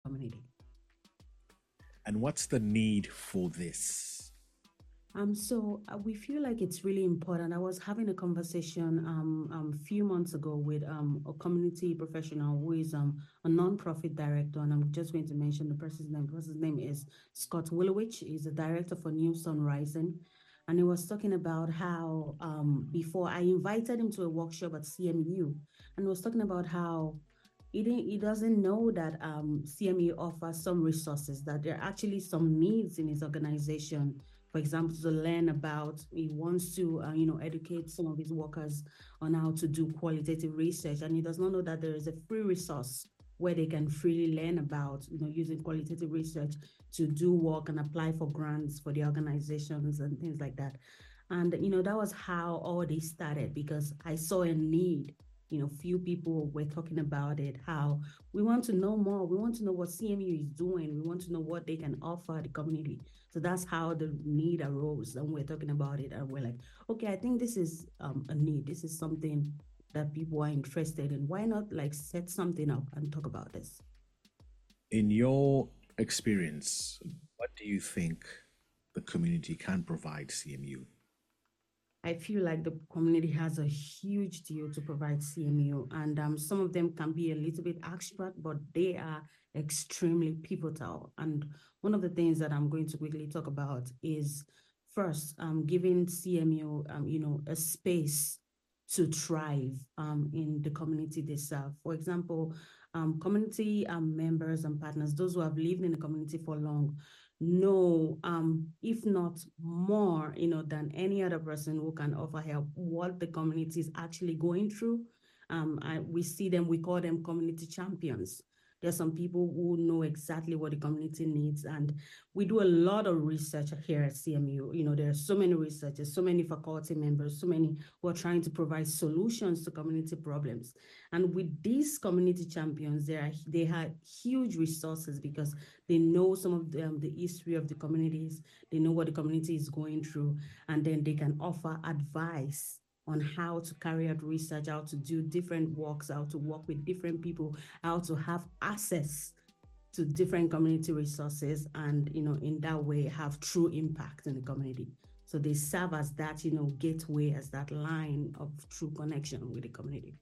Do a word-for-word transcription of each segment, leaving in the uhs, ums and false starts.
community. And what's the need for this? Um, so uh, we feel like it's really important. I was having a conversation um, um a few months ago with um a community professional who is um a nonprofit director, and I'm just going to mention the person's name. The person's name is Scott Willowich. He's the director for New Sun Rising, and he was talking about how um before I invited him to a workshop at C M U, and he was talking about how he didn't, he doesn't know that um, C M U offers some resources, that there are actually some needs in his organization. For example, to learn about, he wants to, uh, you know, educate some of his workers on how to do qualitative research, and he does not know that there is a free resource where they can freely learn about, you know, using qualitative research to do work and apply for grants for the organizations and things like that. And, you know, that was how all this started because I saw a need. You know, few people were talking about it, how we want to know more. We want to know what C M U is doing. We want to know what they can offer the community. So that's how the need arose. And we're talking about it. And we're like, okay, I think this is um, a need. This is something that people are interested in. Why not like set something up and talk about this? In your experience, what do you think the community can provide C M U? I feel like the community has a huge deal to provide C M U, and um, some of them can be a little bit abstract, but they are extremely pivotal. And one of the things that I'm going to quickly talk about is first, um, giving C M U, um, you know, a space to thrive um, in the community they serve. For example, um, community um, members and partners, those who have lived in the community for long, know, um, if not more, you know, than any other person who can offer help, what the community is actually going through. Um, I, we see them, we call them community champions. There's some people who know exactly what the community needs. And we do a lot of research here at C M U. You know, there are so many researchers, so many faculty members, so many who are trying to provide solutions to community problems. And with these community champions, they are they have huge resources because they know some of the, um, the history of the communities. They know what the community is going through, and then they can offer advice on how to carry out research, how to do different works, how to work with different people, how to have access to different community resources, and you know, in that way, have true impact in the community. So they serve as that, you know, gateway, as that line of true connection with the community.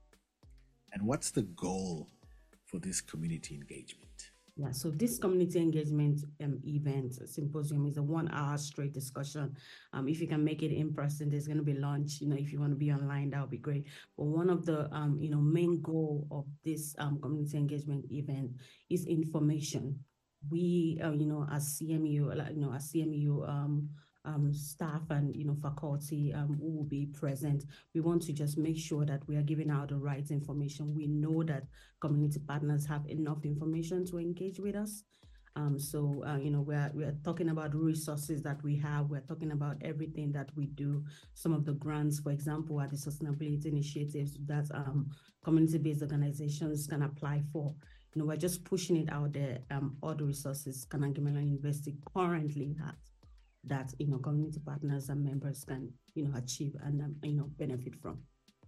And what's the goal for this community engagement? Yeah, so this community engagement um, event uh, symposium is a one-hour straight discussion. Um, if you can make it in person, there's going to be lunch. You know, if you want to be online, that would be great. But one of the um, you know, main goal of this um, community engagement event is information. We, uh, you know, as C M U, like, you know, as C M U um, um, staff and you know, faculty um, who will be present, we want to just make sure that we are giving out the right information. We know that community partners have enough information to engage with us. Um, so, uh, you know, we're, we're talking about resources that we have. We're talking about everything that we do. Some of the grants, for example, are the sustainability initiatives that um, community-based organizations can apply for. You know, we're just pushing it out there. Um, all the resources Carnegie Mellon University currently has that, you know, community partners and members can, you know, achieve and, um, you know, benefit from.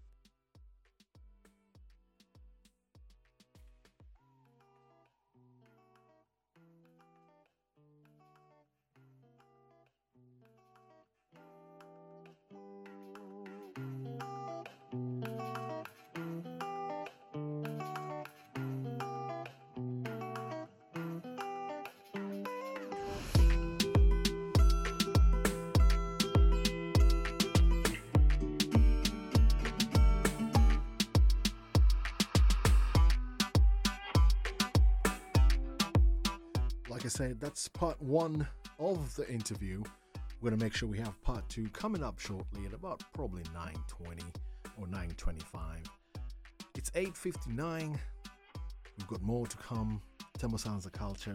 Like I said, that's part one of the interview. We're going to make sure we have part two coming up shortly at about probably nine twenty or nine twenty-five. It's eight fifty-nine. We've got more to come. Temo Sounds of Culture.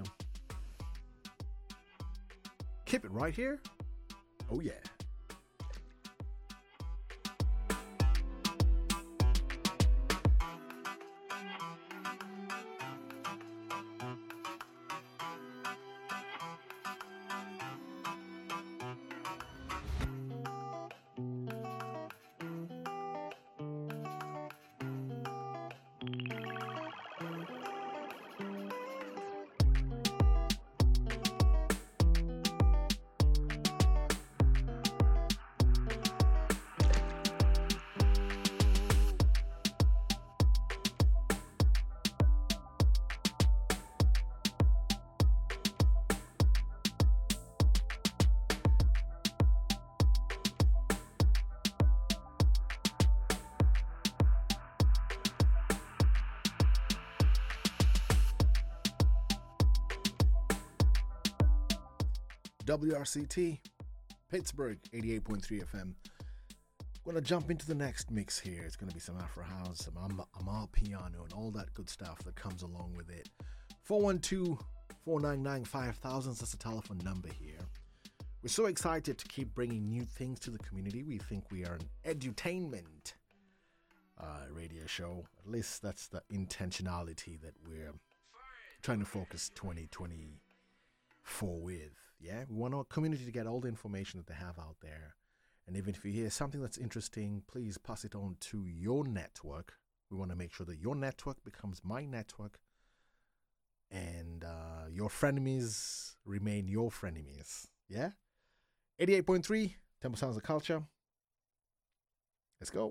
Keep it right here. Oh yeah. W R C T, Pittsburgh, eighty-eight point three F M. I'm going to jump into the next mix here. It's going to be some Afro House, some Am- Amar Piano, and all that good stuff that comes along with it. four one two, four nine nine, five thousand, that's the telephone number here. We're so excited to keep bringing new things to the community. We think we are an edutainment uh, radio show. At least that's the intentionality that we're trying to focus twenty twenty-four with. Yeah, we want our community to get all the information that they have out there. And even if you hear something that's interesting, please pass it on to your network. We want to make sure that your network becomes my network. And uh, your frenemies remain your frenemies. Yeah? eighty-eight point three, Temple Sounds of Culture. Let's go.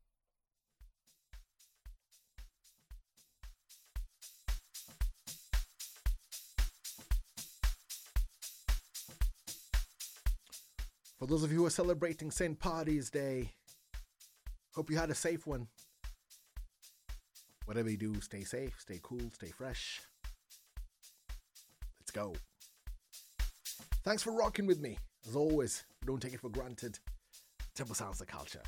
For those of you who are celebrating Saint Paddy's Day, hope you had a safe one. Whatever you do, stay safe, stay cool, stay fresh. Let's go. Thanks for rocking with me. As always, don't take it for granted. Temple Sounds of Culture.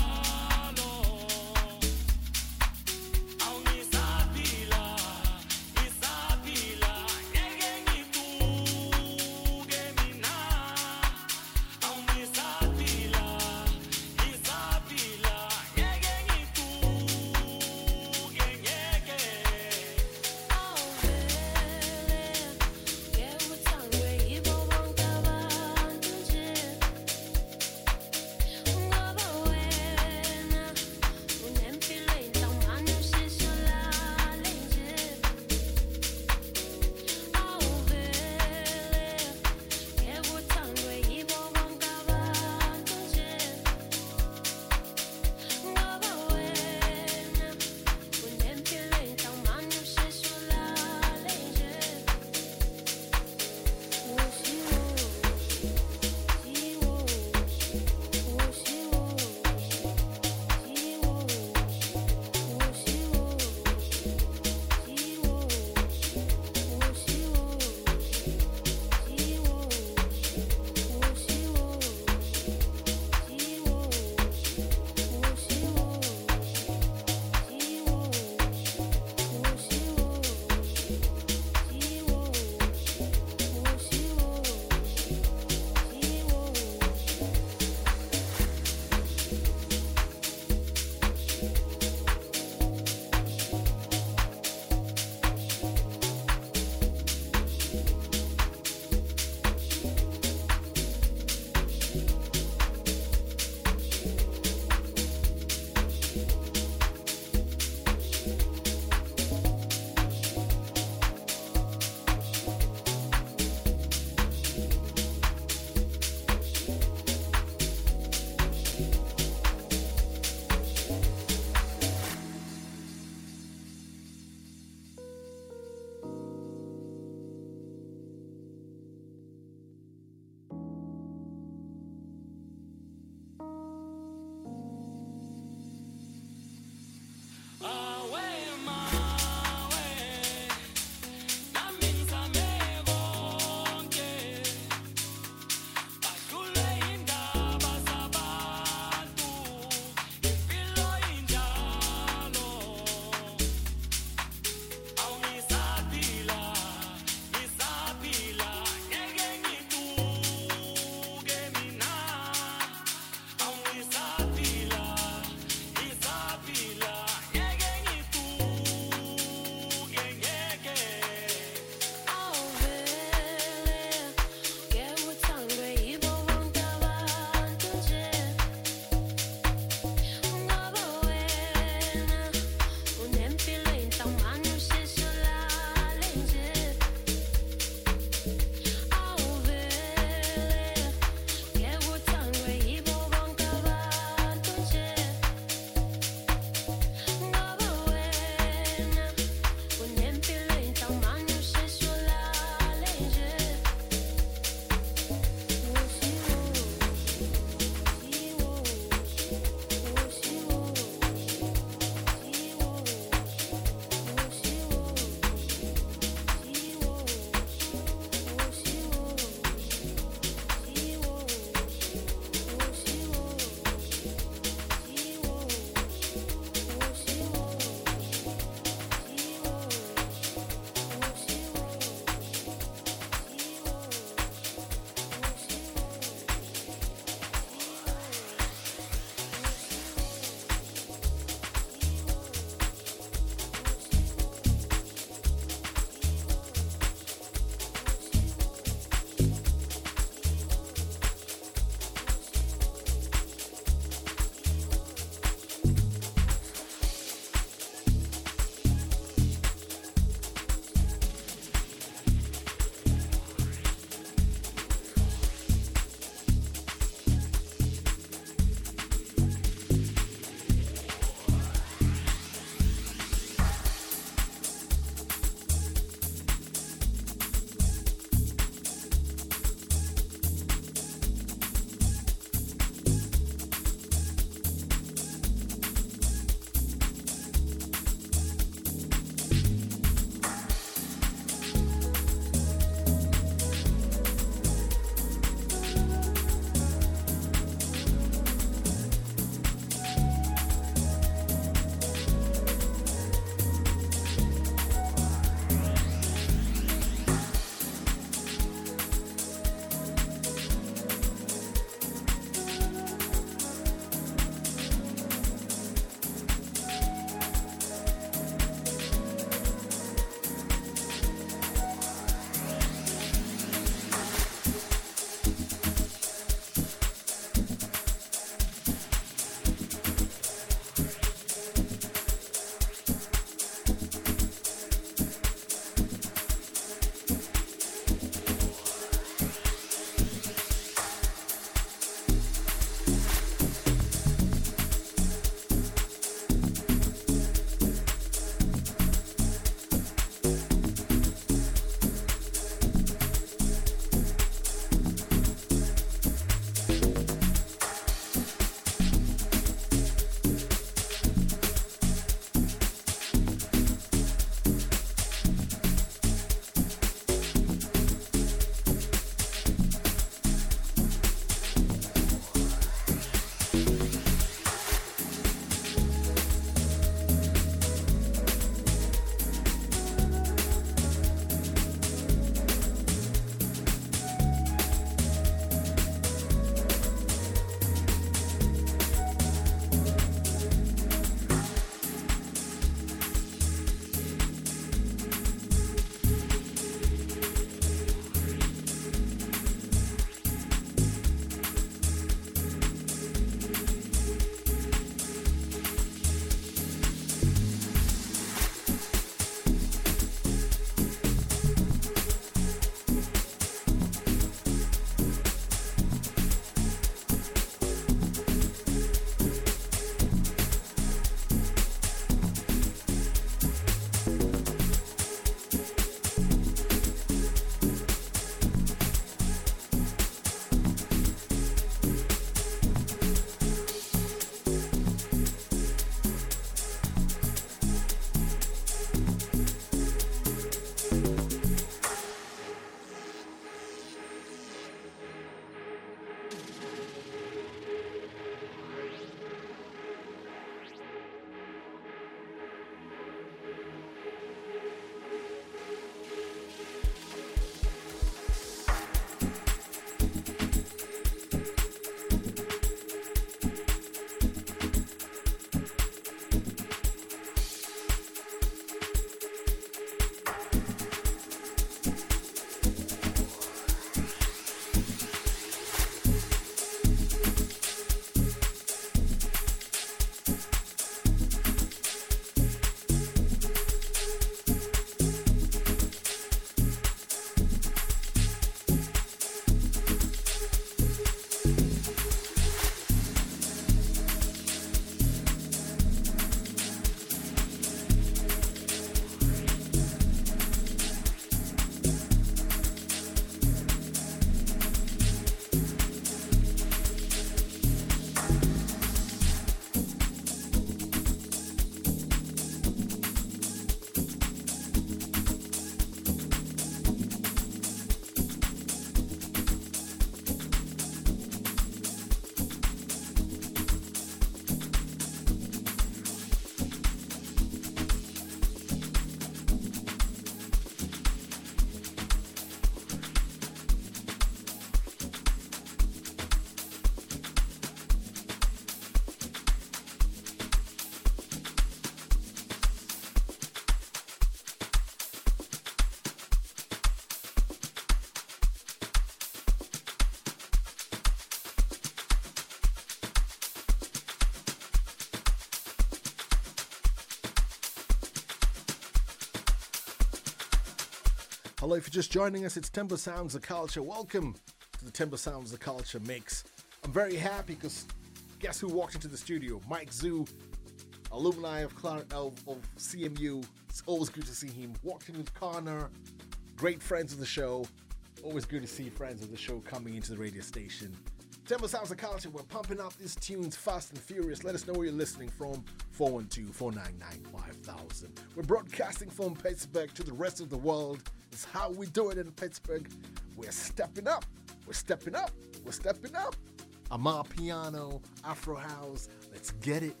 Hello, if you're just joining us, it's Timber Sounds of Culture. Welcome to the Timber Sounds of Culture mix. I'm very happy because guess who walked into the studio? Mike Zoo, alumni of, Clar- of, of C M U. It's always good to see him. Walked in with Connor, great friends of the show. Always good to see friends of the show coming into the radio station. Timber Sounds of Culture, we're pumping up these tunes fast and furious. Let us know where you're listening from. four one two, four nine nine, five thousand. We're broadcasting from Pittsburgh to the rest of the world. It's how we do it in Pittsburgh. We're stepping up. We're stepping up. We're stepping up. Amar Piano, Afro House. Let's get it.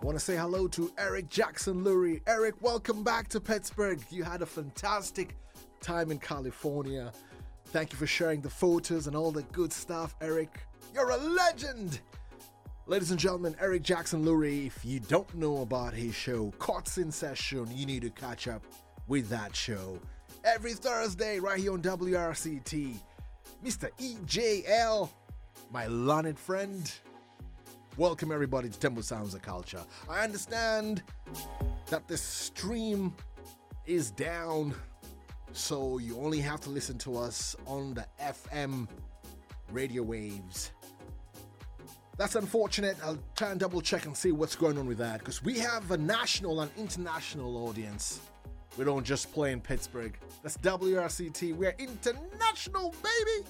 I want to say hello to Eric Jackson Lurie. Eric, welcome back to Pittsburgh. You had a fantastic time in California. Thank you for sharing the photos and all the good stuff, Eric. You're a legend. Ladies and gentlemen, Eric Jackson Lurie, if you don't know about his show, Courts in Session, you need to catch up with that show. Every Thursday, right here on W R C T. Mister E J L, my learned friend. Welcome everybody to Temple Sounds of Culture. I understand that the stream is down, so you only have to listen to us on the F M radio waves. That's unfortunate. I'll try and double check and see what's going on with that, because we have a national and international audience. We don't just play in Pittsburgh. That's W R C T. We're international, baby!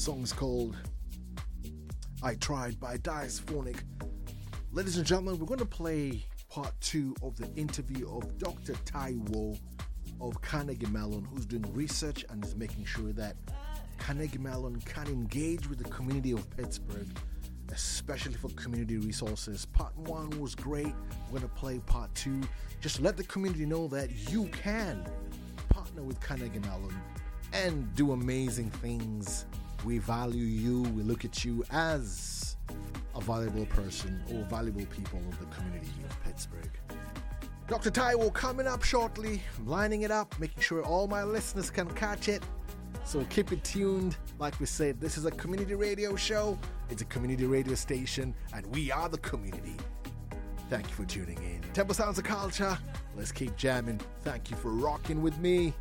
Song's called I Tried by Diasphonic. Ladies and gentlemen, we're going to play part two of the interview of Doctor Taiwo of Carnegie Mellon, who's doing research and is making sure that Carnegie Mellon can engage with the community of Pittsburgh, especially for community resources. Part one was great. We're going to play part two. Just let the community know that you can partner with Carnegie Mellon and do amazing things. We value you. We look at you as a valuable person or valuable people of the community of Pittsburgh. Doctor Taiwo coming up shortly. I'm lining it up, making sure all my listeners can catch it. So keep it tuned. Like we said, this is a community radio show. It's a community radio station, and we are the community. Thank you for tuning in. Temple Sounds of Culture. Let's keep jamming. Thank you for rocking with me.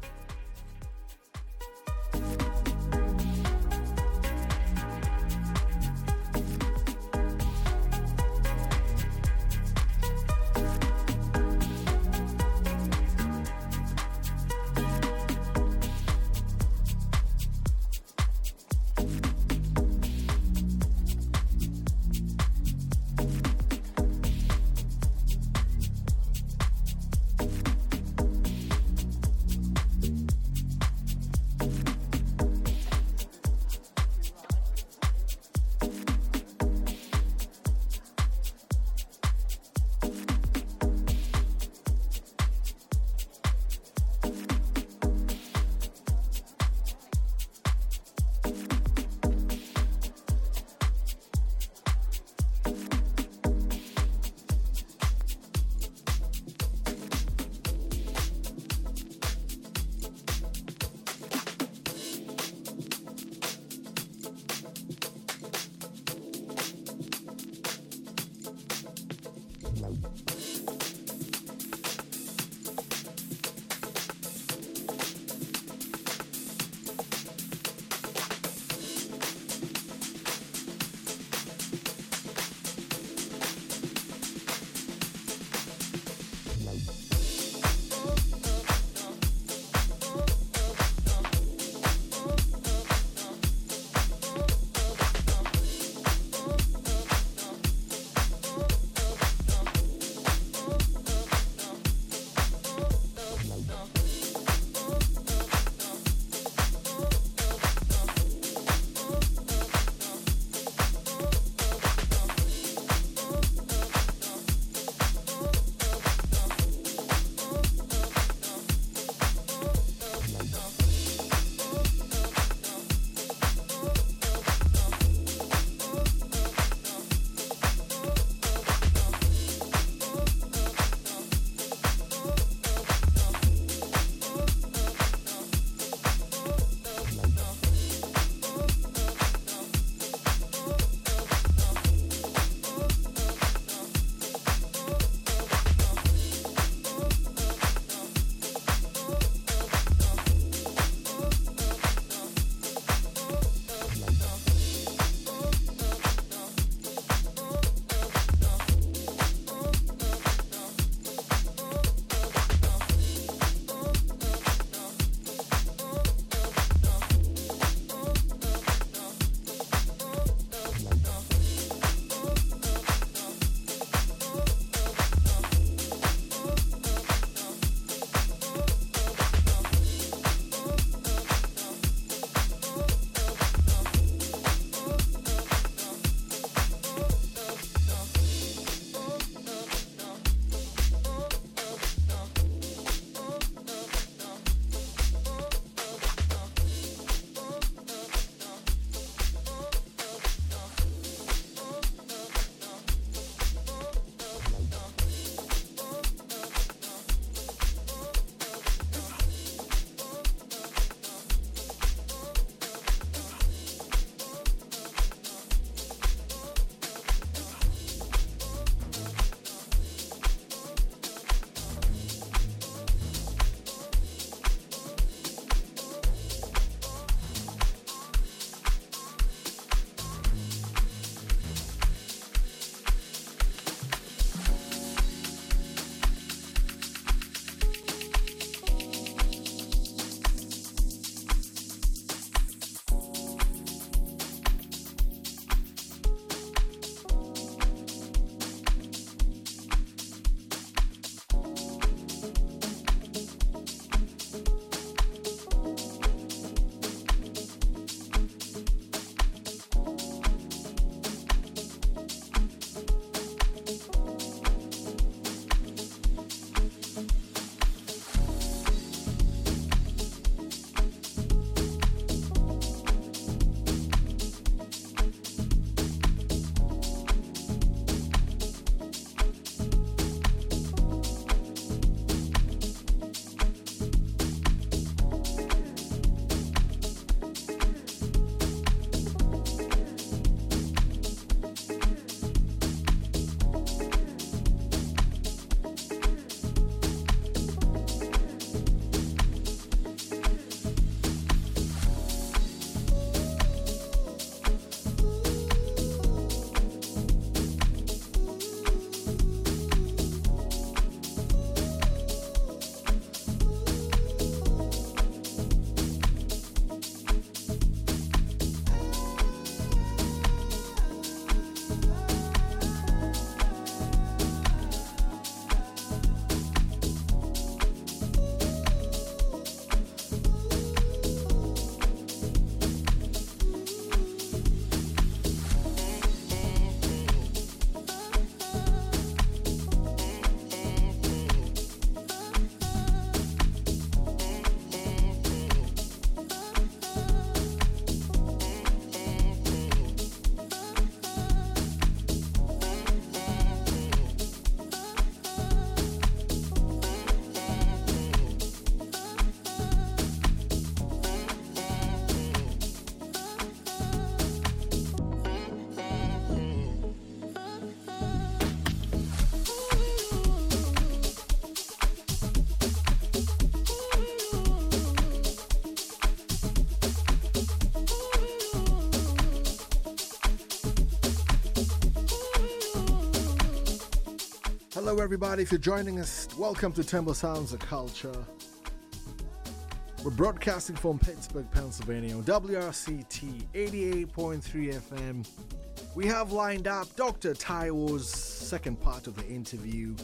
Hello, everybody. If you're joining us, welcome to Temple Sounds of Culture. We're broadcasting from Pittsburgh, Pennsylvania on W R C T eighty-eight point three F M. We have lined up Doctor Taiwo's second part of the interview.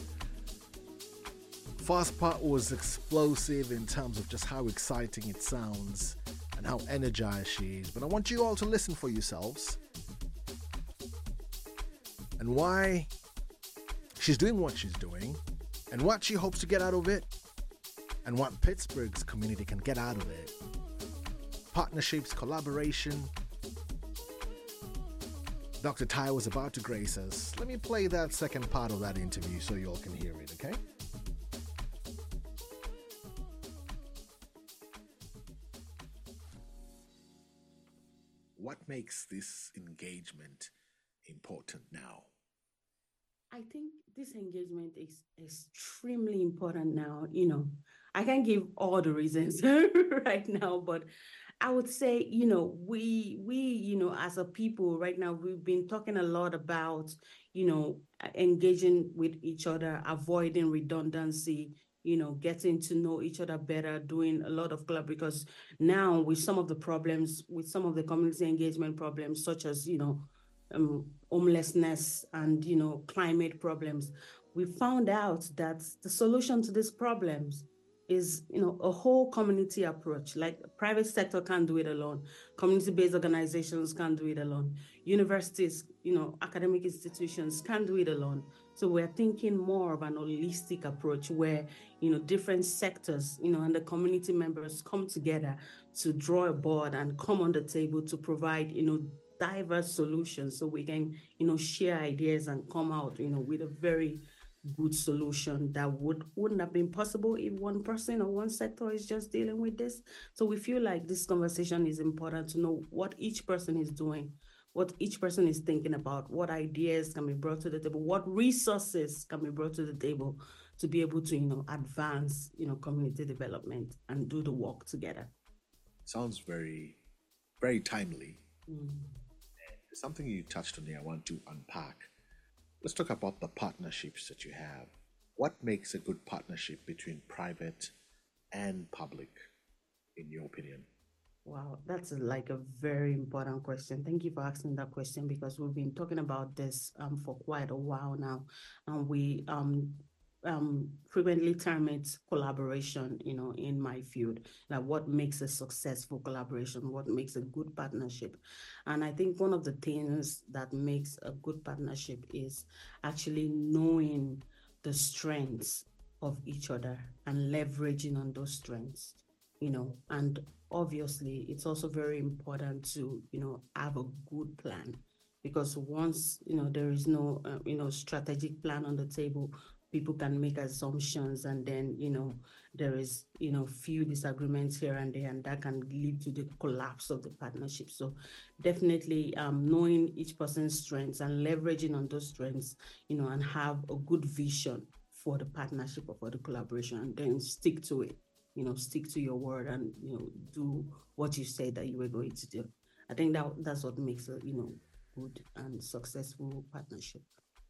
First part was explosive in terms of just how exciting it sounds and how energized she is. But I want you all to listen for yourselves and why she's doing what she's doing and what she hopes to get out of it and what Pittsburgh's community can get out of it. Partnerships, collaboration. Doctor Tai was about to grace us. Let me play that second part of that interview so you all can hear it, okay? What makes this engagement important now? I think this engagement is extremely important now. You know, I can't give all the reasons right now, but I would say, you know, we, we, you know, as a people right now, we've been talking a lot about, you know, engaging with each other, avoiding redundancy, you know, getting to know each other better, doing a lot of club, because now with some of the problems, with some of the community engagement problems, such as, you know, um, homelessness and, you know, climate problems, we found out that the solution to these problems is, you know, a whole community approach. Like private sector can't do it alone. Community-based organizations can't do it alone. Universities, you know, academic institutions can't do it alone. So we're thinking more of an holistic approach where, you know, different sectors, you know, and the community members come together to draw a board and come on the table to provide, you know, diverse solutions so we can, you know, share ideas and come out, you know, with a very good solution that would, wouldn't have been possible if one person or one sector is just dealing with this. So we feel like this conversation is important to know what each person is doing, what each person is thinking about, what ideas can be brought to the table, what resources can be brought to the table to be able to, you know, advance, you know, community development and do the work together. Sounds very, very timely. Mm. There's something you touched on here I want to unpack. Let's talk about the partnerships that you have. What makes a good partnership between private and public, in your opinion? Wow, that's a, like a very important question. Thank you for asking that question, because we've been talking about this um, for quite a while now, and we um, um, frequently term it collaboration, you know, in my field, like what makes a successful collaboration, what makes a good partnership. And I think one of the things that makes a good partnership is actually knowing the strengths of each other and leveraging on those strengths, you know, and obviously it's also very important to, you know, have a good plan, because once, you know, there is no, uh, you know, strategic plan on the table, people can make assumptions, and then, you know, there is, you know, few disagreements here and there, and that can lead to the collapse of the partnership. So definitely um, knowing each person's strengths and leveraging on those strengths, you know, and have a good vision for the partnership or for the collaboration, and then stick to it, you know, stick to your word and, you know, do what you said that you were going to do. I think that that's what makes a, you know, good and successful partnership.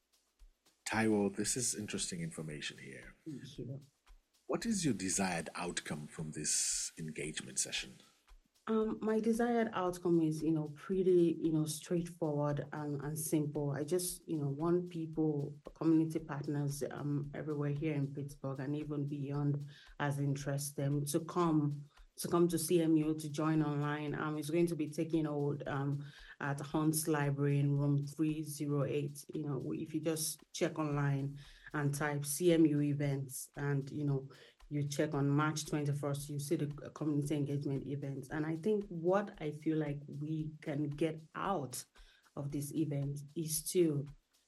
Taiwo, this is interesting information here. Thank you. What is your desired outcome from this engagement session? Um, my desired outcome is, you know, pretty, you know, straightforward and, and simple. I just, you know, want people, community partners um, everywhere here in Pittsburgh and even beyond as interest them to come to come to C M U, to join online. Um, it's going to be taking hold um, at Hunt's Library in room three oh eight. You know, if you just check online and type C M U events, and, you know, you check on March twenty-first, you see the community engagement events. And I think what I feel like we can get out of this event is to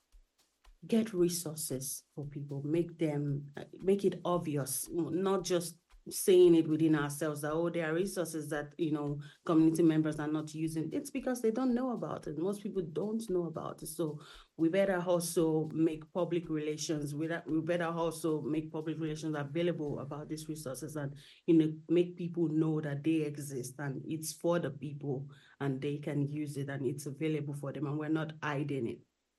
get resources for people, make them, make it obvious, not just saying it within ourselves that, oh, there are resources that, you know, community members are not using. It's because they don't know about it. Most people don't know about it. So we better also make public relations, we better also make public relations available about these resources, and, you know, make people know that they exist and it's for the people and they can use it and it's available for them, and we're not hiding it.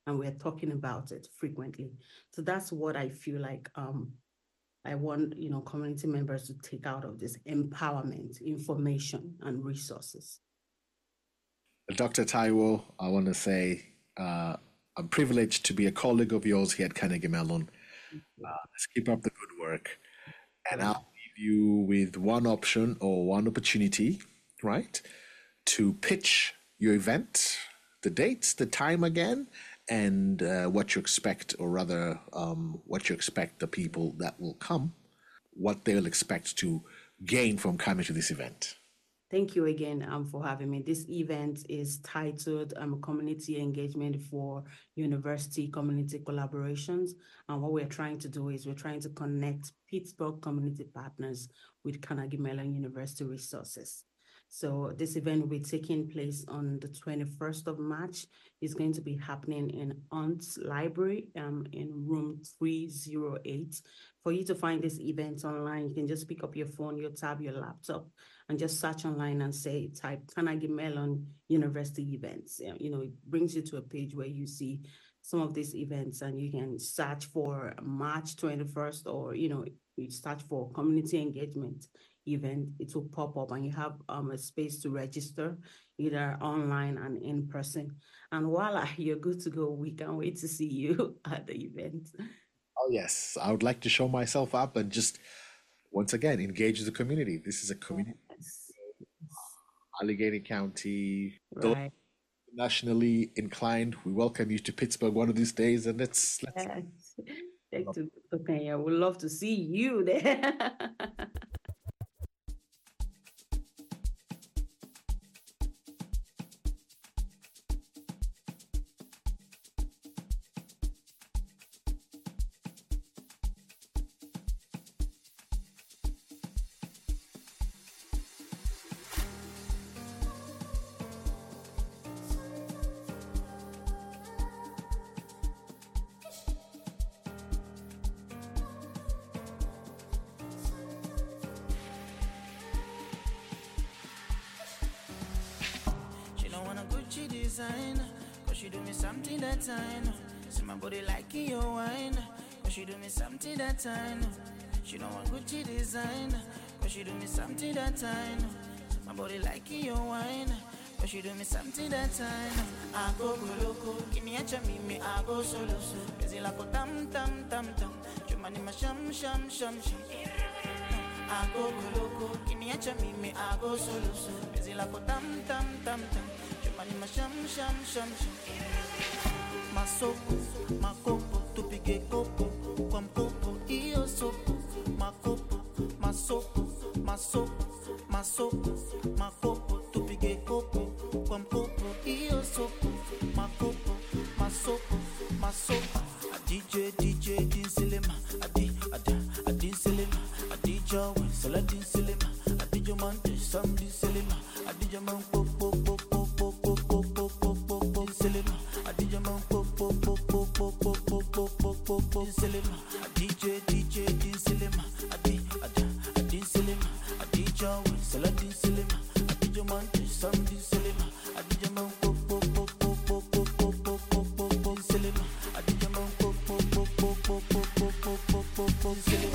and we're talking about it frequently. So that's what I feel like um, I want, you know, community members to take out of this: empowerment, information, and resources. Doctor Taiwo, I want to say uh, I'm privileged to be a colleague of yours here at Carnegie Mellon. Uh, let's keep up the good work. And Yeah. I'll leave you with one option or one opportunity, right, to pitch your event, the dates, the time again, and uh, what you expect, or rather, um, what you expect the people that will come, what they'll expect to gain from coming to this event. Thank you again um, for having me. This event is titled um, Community Engagement for University Community Collaborations. And what we're trying to do is we're trying to connect Pittsburgh community partners with Carnegie Mellon University resources. So this event will be taking place on the twenty-first of March. It's going to be happening in Hunt's Library um, in room three oh eight. For you to find this event online, you can just pick up your phone, your tab, your laptop, and just search online and say, type Carnegie Mellon University events. You know, it brings you to a page where you see some of these events, and you can search for March twenty-first, or, you know, you search for community engagement event. It will pop up, and you have um, a space to register either online and in person. And voila, you're good to go. We can't wait to see you at the event. Oh, yes. I would like to show myself up and just, once again, engage the community. This is a community, Yes. Allegheny County, Right. nationally inclined. We welcome you to Pittsburgh one of these days, and let's let's Yes. Thank you. Okay, I would love to see you there. She don't want a Gucci design, cause she do me something that I know. See my body like your wine, cause she do me something that I know. She don't want Gucci design, cause she do me something that I know. See my body like your wine, cause she do me something that I know. I go go loco, give me a chamimi, I go solo so. Busy like a tam tam tam tam, chumani ma sham sham sham sham. I go go loco, give me a chamimi, I go solo so. Busy like a tam tam tam tam, chumani ma sham sham sham sham. Masopo, makopo, tupige kopo, kwa mkopo, iyo sopo. Makopo, masopo, masopo, masopo, makopo, tupige kopo, kwa mkopo, iyo sopo. Makopo, masopo, masopo. A D J, D J, din silema. A D, a da, a din silema. A D J, sala din silema. A D J mante, sam din silema. A D J man po po po po po po po po po po po silema. A D J man po po po po po po po po po po po silema. A D J, D J, din silema. A D, a da, a din silema. A D J, sala din silema. A D J mante, sam din silema. A D J man po po po po po po po po po po po silema. A D J man po po po po po po po po po po po silema.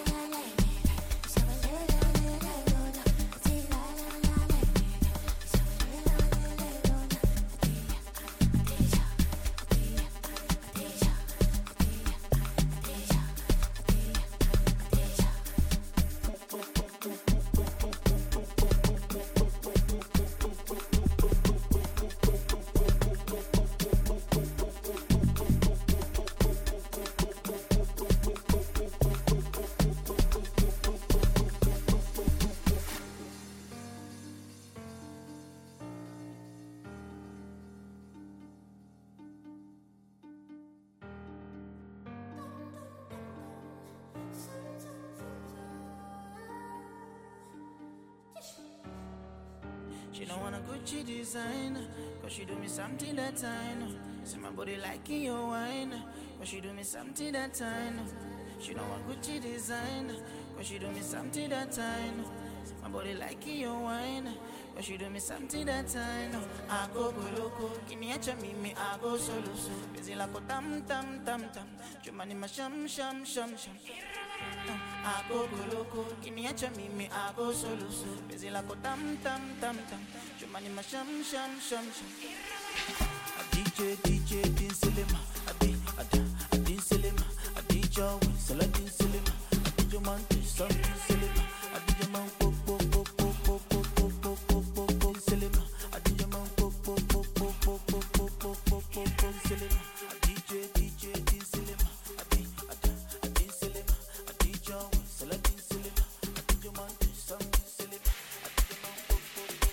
She don't want a Gucci design, cause she do me something that I know. See my body like your wine, cause she do me something that I know. She don't want Gucci design, cause she do me something that I know. See my body like your wine, Cause you do me something that I know. I go go loco, kiniacha mimi, I go solo so. Busy like a tam tam tam tam. Chumani ma sham sham sham sham. I go go loco, kiniacha mimi, I go solo so. Busy like a tam tam tam tam. Chumani ma sham sham sham sham. A D J D J Din Silima, a D a D a Din Silima, a D J Win Din Silima, a D J Man Din Silima, a D J Man po po po po po po po po po po po Silima, a D J Man po po po po po po po po po po po Silima, a D J D J Din Silima, a D a D a Din Silima, a D J Win Din Silima, a D J Man Din Silima, a D J Man po po po po po po po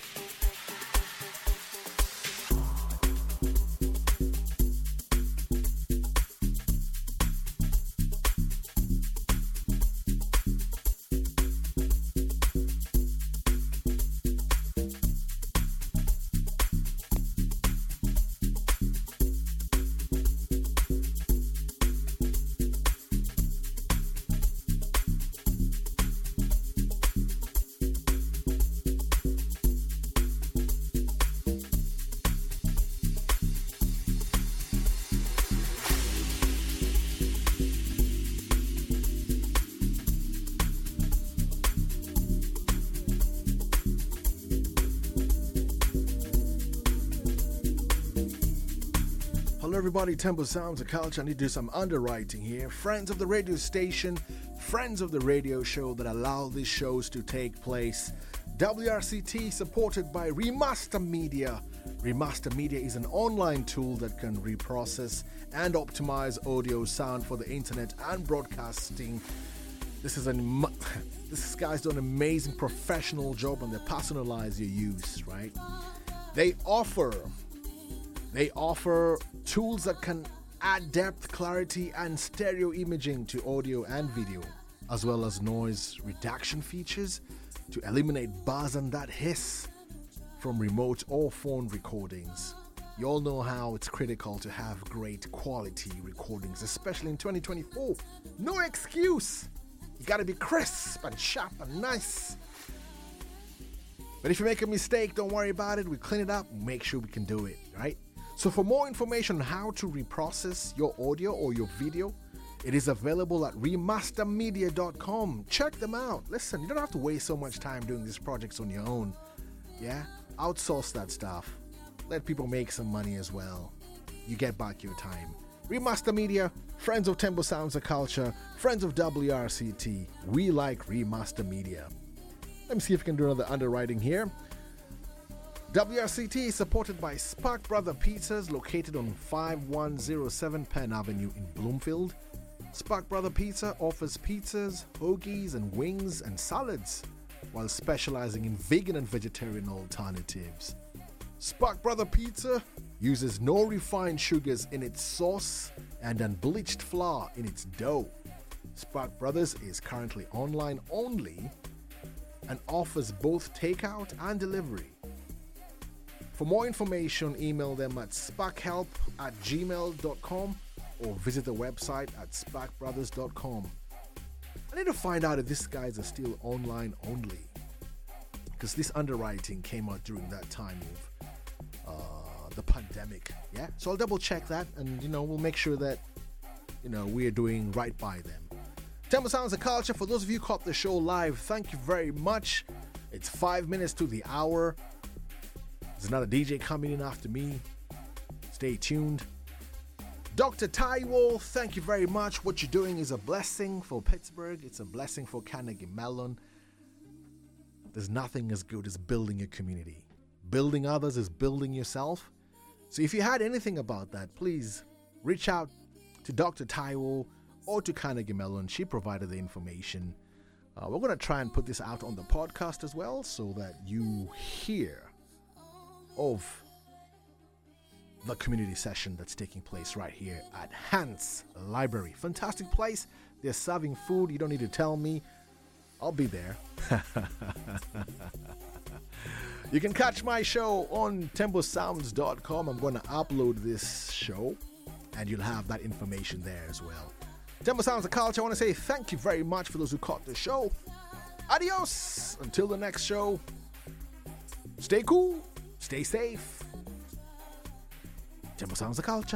Hello everybody, Temple Sounds of Culture. I need to do some underwriting here. Friends of the radio station, friends of the radio show that allow these shows to take place. W R C T supported by Remaster Media. Remaster Media is an online tool that can reprocess and optimize audio sound for the internet and broadcasting. This is an this guy's done an amazing professional job and they personalize your use, right? They offer They offer tools that can add depth, clarity, and stereo imaging to audio and video, as well as noise reduction features to eliminate buzz and that hiss from remote or phone recordings. You all know how it's critical to have great quality recordings, especially in twenty twenty-four. No excuse! You gotta be crisp and sharp and nice. But if you make a mistake, don't worry about it. We clean it up and make sure we can do it, right? So for more information on how to reprocess your audio or your video, it is available at remaster media dot com. Check them out. Listen, you don't have to waste so much time doing these projects on your own. Yeah? Outsource that stuff. Let people make some money as well. You get back your time. Remaster Media, friends of Temple Sounds of Culture, friends of W R C T. We like Remaster Media. Let me see if we can do another underwriting here. W R C T is supported by Spark Brother Pizzas, located on five one zero seven Penn Avenue in Bloomfield. Spark Brother Pizza offers pizzas, hoagies, and wings and salads, while specializing in vegan and vegetarian alternatives. Spark Brother Pizza uses no refined sugars in its sauce and unbleached flour in its dough. Spark Brothers is currently online only and offers both takeout and delivery. For more information, email them at sparkhelp at gmail dot com or visit the website at spark brothers dot com. I need to find out if these guys are still online only, because this underwriting came out during that time of uh, the pandemic. Yeah, so I'll double check that, and you know we'll make sure that you know we are doing right by them. Temple Sounds of Culture. For those of you who caught the show live, thank you very much. It's five minutes to the hour. There's another D J coming in after me. Stay tuned. Doctor Taiwo, thank you very much. What you're doing is a blessing for Pittsburgh. It's a blessing for Carnegie Mellon. There's nothing as good as building a community. Building others is building yourself. So if you had anything about that, please reach out to Doctor Taiwo or to Carnegie Mellon. She provided the information. Uh, we're going to try and put this out on the podcast as well so that you hear of the community session that's taking place right here at Hans Library. Fantastic place. They're serving food. You don't need to tell me. I'll be there. You can catch my show on tempo sounds dot com. I'm going to upload this show and you'll have that information there as well. Tempo Sounds of Culture, I want to say thank you very much for those who caught the show. Adios. Until the next show. Stay cool, stay safe. Temple Sounds of Culture.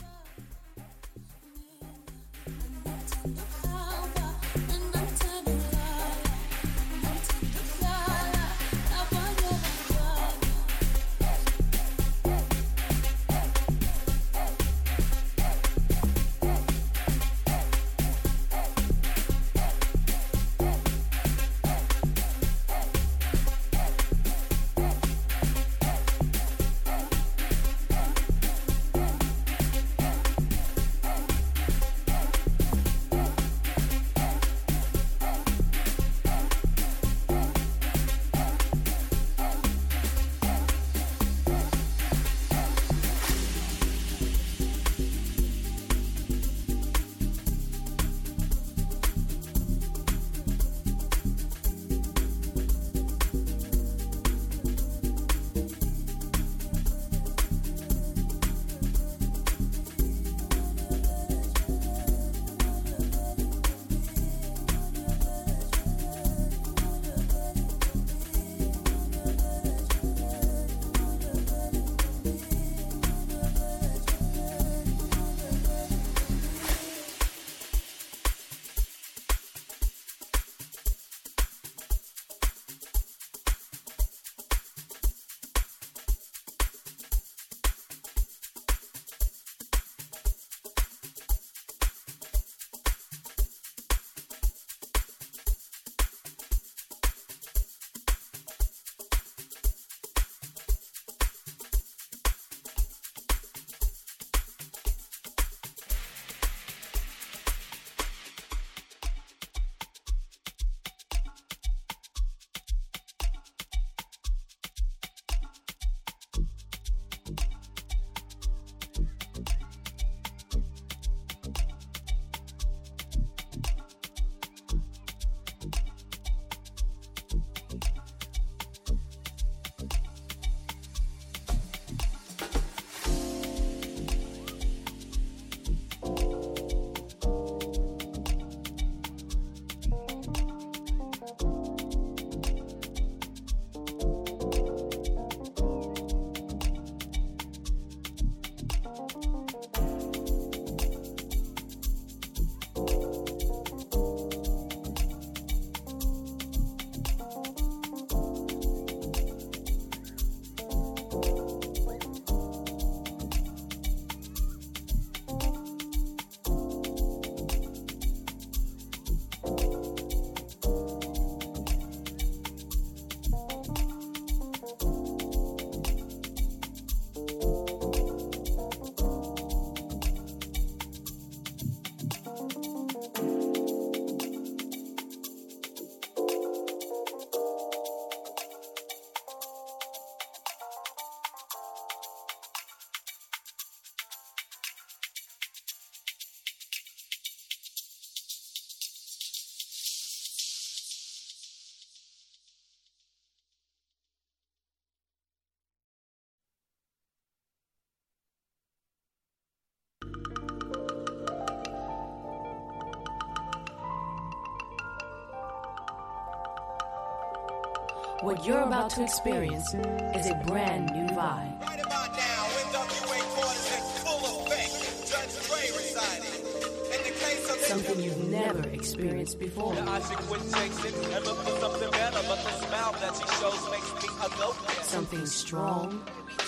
What you're about to experience is a brand new vibe. Right about now, N W A quarters in full effect. Judge Dre residing. In the case of Something you've never experienced before. I should quit chasing and look for something better, but the smile that she shows makes me a go-getter. Something strong.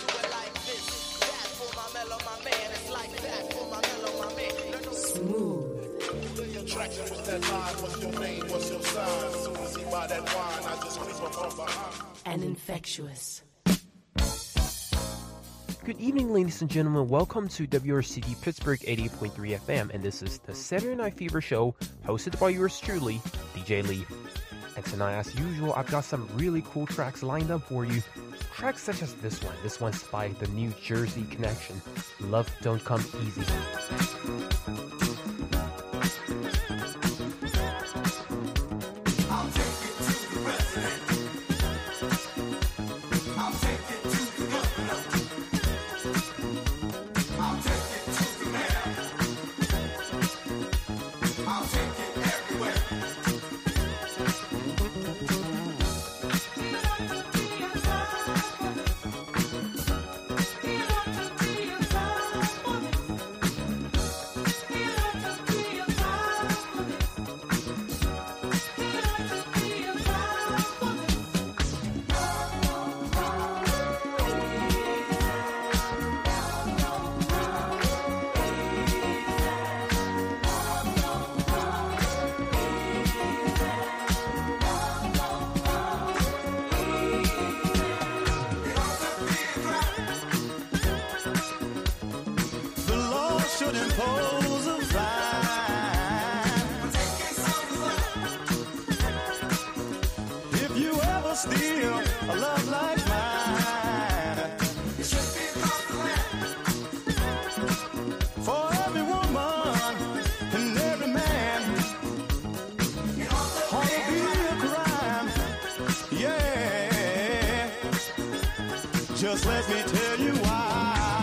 Smooth. And infectious. Good evening, ladies and gentlemen. Welcome to W R C D Pittsburgh eighty point three F M, and this is the Saturday Night Fever Show, hosted by yours truly, D J Lee. And tonight, as usual, I've got some really cool tracks lined up for you. Tracks such as this one. This one's by the New Jersey Connection. Love Don't Come Easy. Just let me tell you why.